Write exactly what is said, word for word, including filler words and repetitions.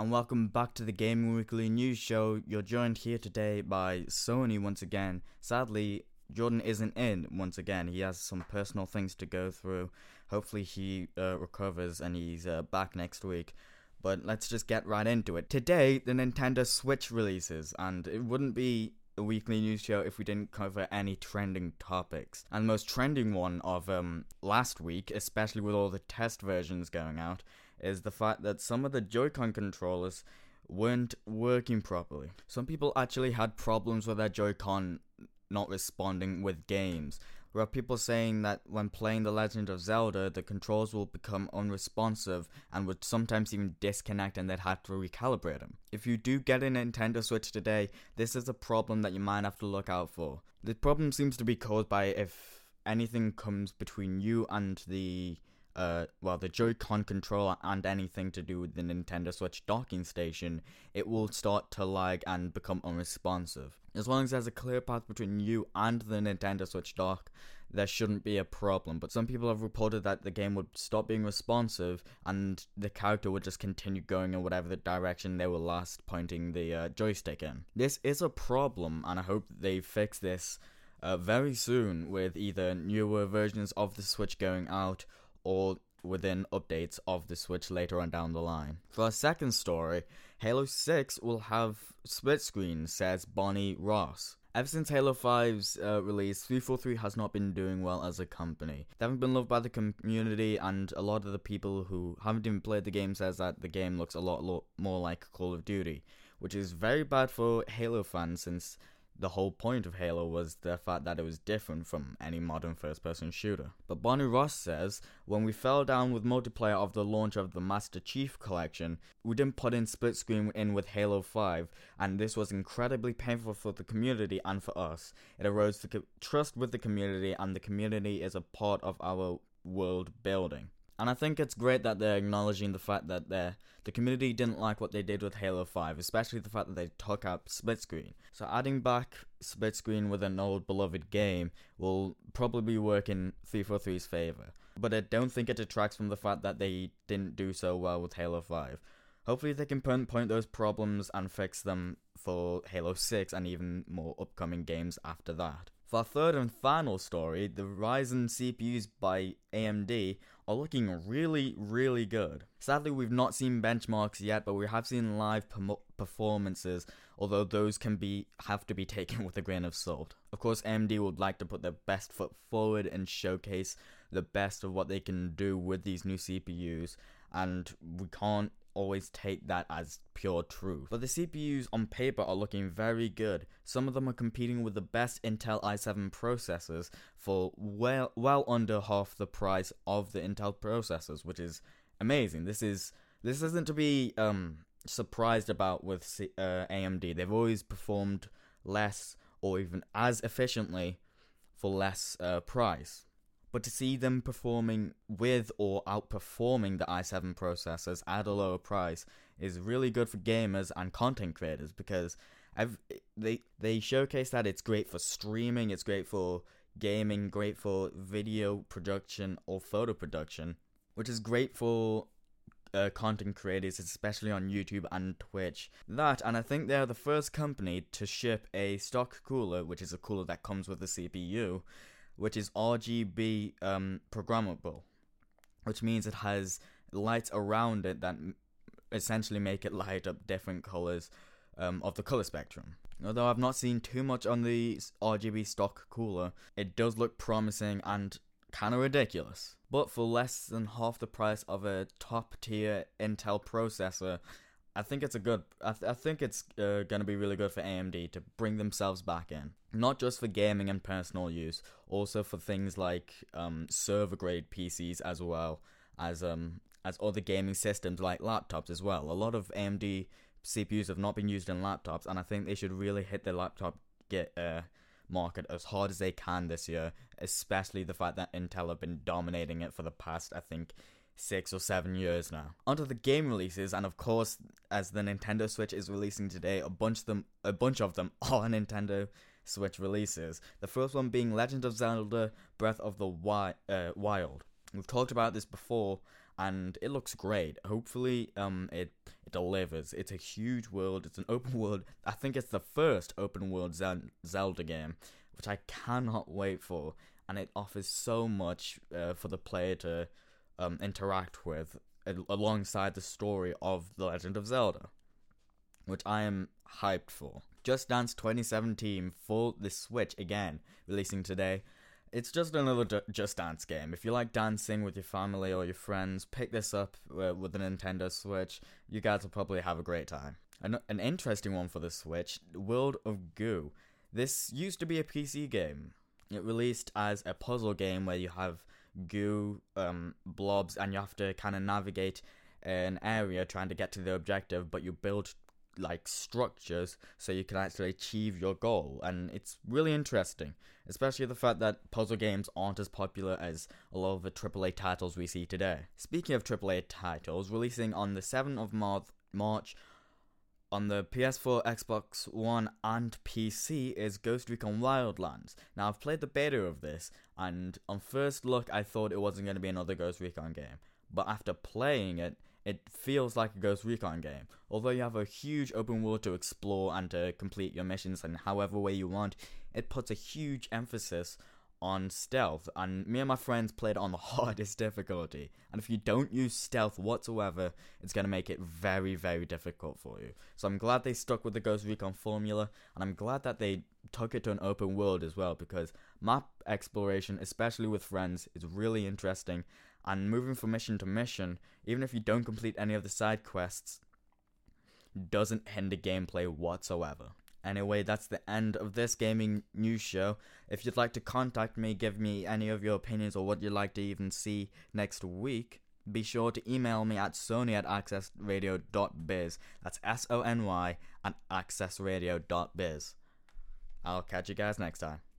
and welcome back to the Gaming Weekly News Show. You're joined here today by Sony once again. Sadly, Jordan isn't in once again. He has some personal things to go through. Hopefully he uh, recovers and he's uh, back next week. But let's just get right into it. Today, the Nintendo Switch releases, and it wouldn't be a weekly news show if we didn't cover any trending topics. And the most trending one of um last week, especially with all the test versions going out, is the fact that some of the Joy-Con controllers weren't working properly. Some people actually had problems with their Joy-Con not responding with games. There are people saying that when playing The Legend of Zelda, the controls will become unresponsive and would sometimes even disconnect and they'd have to recalibrate them. If you do get a Nintendo Switch today, this is a problem that you might have to look out for. The problem seems to be caused by if anything comes between you and the Uh, well, the Joy-Con controller and anything to do with the Nintendo Switch docking station, it will start to lag and become unresponsive. As long as there's a clear path between you and the Nintendo Switch dock, there shouldn't be a problem. But some people have reported that the game would stop being responsive and the character would just continue going in whatever the direction they were last pointing the uh, joystick in. This is a problem, and I hope they fix this uh, very soon with either newer versions of the Switch going out or within updates of the Switch later on down the line. For our second story, Halo six will have split screen, says Bonnie Ross. Ever since Halo five's uh, release, three forty-three has not been doing well as a company. They haven't been loved by the community, and a lot of the people who haven't even played the game says that the game looks a lot, lot more like Call of Duty, which is very bad for Halo fans since the whole point of Halo was the fact that it was different from any modern first-person shooter. But Bonnie Ross says, when we fell down with multiplayer of the launch of the Master Chief Collection, we didn't put in split screen in with Halo five, and this was incredibly painful for the community and for us. It erodes the co- trust with the community, and the community is a part of our world building. And I think it's great that they're acknowledging the fact that they're, the community didn't like what they did with Halo five, especially the fact that they took out split screen. So adding back split screen with an old beloved game will probably work in three forty-three's favour. But I don't think it detracts from the fact that they didn't do so well with Halo five. Hopefully they can pinpoint those problems and fix them for Halo six and even more upcoming games after that. For our third and final story, the Ryzen C P Us by A M D are looking really, really good. Sadly, we've not seen benchmarks yet, but we have seen live permo- performances, although those can be have to be taken with a grain of salt. Of course, A M D would like to put their best foot forward and showcase the best of what they can do with these new C P Us, and we can't always take that as pure truth. But the C P Us on paper are looking very good. Some of them are competing with the best Intel i seven processors for well well under half the price of the Intel processors, which is amazing. This is this isn't to be um surprised about with C- uh, A M D. They've always performed less or even as efficiently for less uh, price. But to see them performing with or outperforming the i seven processors at a lower price is really good for gamers and content creators, because I've, they they showcase that it's great for streaming, it's great for gaming, great for video production or photo production, which is great for uh, content creators, especially on YouTube and Twitch. That, and I think they're the first company to ship a stock cooler, which is a cooler that comes with the C P U, which is R G B um, programmable, which means it has lights around it that m- essentially make it light up different colors um, of the color spectrum. Although I've not seen too much on the R G B stock cooler, it does look promising and kind of ridiculous. But for less than half the price of a top tier Intel processor, I think it's a good. I, th- I think it's uh, gonna be really good for A M D to bring themselves back in, not just for gaming and personal use, also for things like um, server grade P Cs as well as um as other gaming systems like laptops as well. A lot of A M D C P Us have not been used in laptops, and I think they should really hit the laptop get uh market as hard as they can this year, especially the fact that Intel have been dominating it for the past, I think, six or seven years now. Onto the game releases, and of course, as the Nintendo Switch is releasing today, a bunch of them, a bunch of them are Nintendo Switch releases. The first one being Legend of Zelda: Breath of the Wi- uh, Wild. We've talked about this before, and it looks great. Hopefully, um, it, it delivers. It's a huge world. It's an open world. I think it's the first open world Zelda game, which I cannot wait for. And it offers so much uh, for the player to um, interact with uh, alongside the story of The Legend of Zelda, which I am hyped for. Just Dance twenty seventeen for the Switch again, releasing today. It's just another D- Just Dance game. If you like dancing with your family or your friends, pick this up uh, with the Nintendo Switch. You guys will probably have a great time. An, an interesting one for the Switch, World of Goo. This used to be a P C game. It released as a puzzle game where you have goo um, blobs and you have to kind of navigate an area trying to get to the objective, but you build like structures so you can actually achieve your goal, and it's really interesting, especially the fact that puzzle games aren't as popular as a lot of the triple A titles we see today. Speaking of triple A titles, releasing on the seventh of March on the P S four, Xbox One, and P C is Ghost Recon Wildlands. Now, I've played the beta of this, and on first look, I thought it wasn't going to be another Ghost Recon game. But after playing it, it feels like a Ghost Recon game. Although you have a huge open world to explore and to complete your missions in however way you want, it puts a huge emphasis on stealth, and me and my friends played on the hardest difficulty, and if you don't use stealth whatsoever, it's going to make it very, very difficult for you. So I'm glad they stuck with the Ghost Recon formula, and I'm glad that they took it to an open world as well, because map exploration, especially with friends, is really interesting, and moving from mission to mission, even if you don't complete any of the side quests, doesn't hinder gameplay whatsoever. Anyway, that's the end of this gaming news show. If you'd like to contact me, give me any of your opinions or what you'd like to even see next week, be sure to email me at sony at access radio dot biz. That's S O N Y at access radio dot biz. I'll catch you guys next time.